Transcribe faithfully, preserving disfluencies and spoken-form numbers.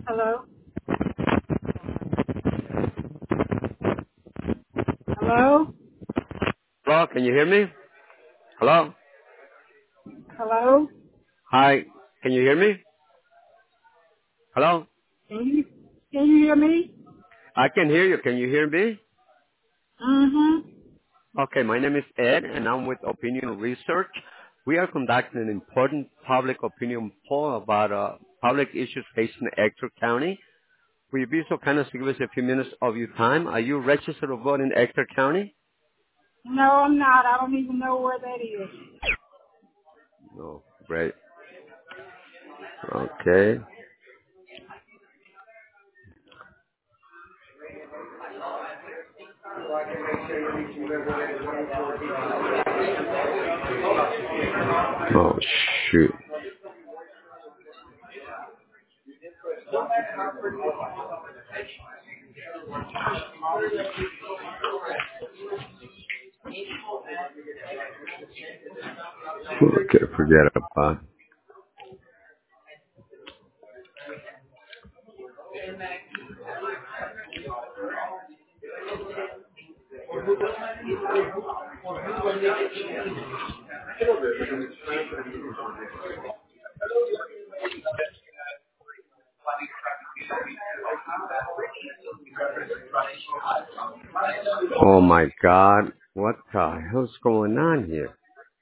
Hello? Hello? Hello, can you hear me? Hello? Hello? Hi, can you hear me? Hello? Can you, can you hear me? I can hear you. Can you hear me? Mm-hmm. Okay, my name is Ed, and I'm with Opinion Research. We are conducting an important public opinion poll about uh, public issues facing Ector County. Will you be so kind as to give us a few minutes of your time? Are you registered to vote in Ector County? No, I'm not. I don't even know where that is. No. Great. Okay. Oh, shoot. Okay, forget about it. Oh, my God. What the hell's going on here?